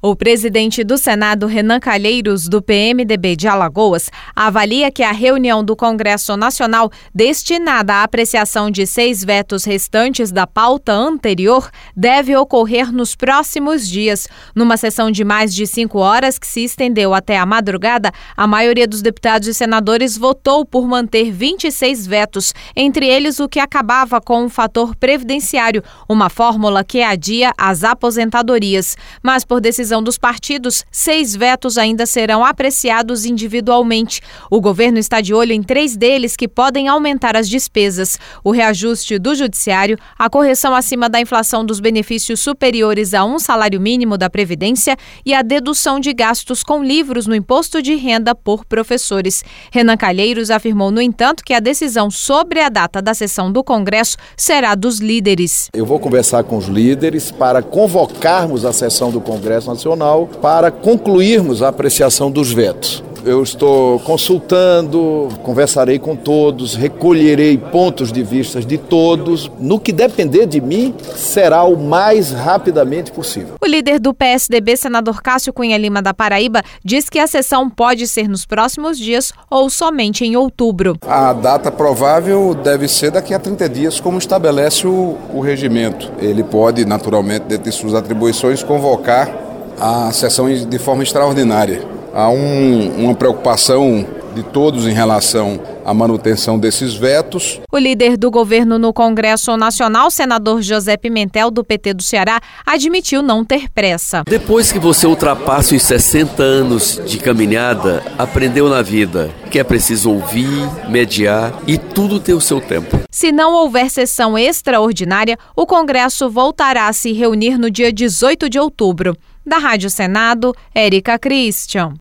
O presidente do Senado, Renan Calheiros, do PMDB de Alagoas, avalia que a reunião do Congresso Nacional destinada à apreciação de 6 vetos restantes da pauta anterior deve ocorrer nos próximos dias. Numa sessão de mais de 5 horas, que se estendeu até a madrugada, a maioria dos deputados e senadores votou por manter 26 vetos, entre eles o que acabava com o fator previdenciário, uma fórmula que adia as aposentadorias. Mas, por decisão dos partidos, 6 vetos ainda serão apreciados individualmente. O governo está de olho em 3 deles que podem aumentar as despesas: o reajuste do judiciário, a correção acima da inflação dos benefícios superiores a um salário mínimo da Previdência e a dedução de gastos com livros no imposto de renda por professores. Renan Calheiros afirmou, no entanto, que a decisão sobre a data da sessão do Congresso será dos líderes. Eu vou conversar com os líderes para convocarmos a sessão do Congresso Nacional para concluirmos a apreciação dos vetos. Eu estou consultando, conversarei com todos, recolherei pontos de vista de todos. No que depender de mim, será o mais rapidamente possível. O líder do PSDB, senador Cássio Cunha Lima, da Paraíba, diz que a sessão pode ser nos próximos dias ou somente em outubro. A data provável deve ser daqui a 30 dias, como estabelece o regimento. Ele pode, naturalmente, dentro de suas atribuições, convocar a sessão de forma extraordinária. Há uma preocupação de todos em relação à manutenção desses vetos. O líder do governo no Congresso Nacional, senador José Pimentel, do PT do Ceará, admitiu não ter pressa. Depois que você ultrapassa os 60 anos de caminhada, aprendeu na vida que é preciso ouvir, mediar e tudo tem o seu tempo. Se não houver sessão extraordinária, o Congresso voltará a se reunir no dia 18 de outubro. Da Rádio Senado, Érica Christian.